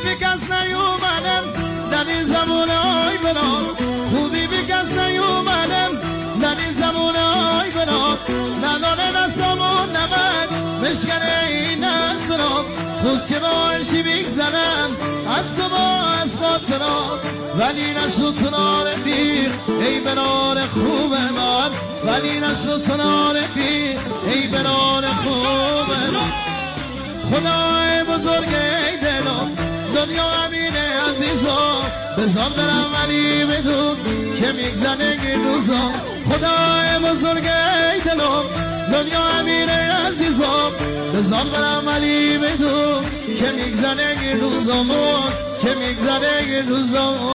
به کس نیومدم در این زمانای بنا خوبی به کس نیومدم در این زمانای بنا نداره نسامون نمد مشکنه این از بنا خوب که باشی بگذنم از تو با از خاطرات ولی نشد تو نارفیق ای بنار خوب من ولی نشد تو نارفیق ای بنار خوب من خدای بزرگ ای دلم دنیا امینه عزیزم بزار برم ولی بدون که میگذنه این روزا خدای بزرگ ای دلم دنیا امینه عزیزم بزار برم ولی بدون که میگذنه این روزا که میگذنه این روزا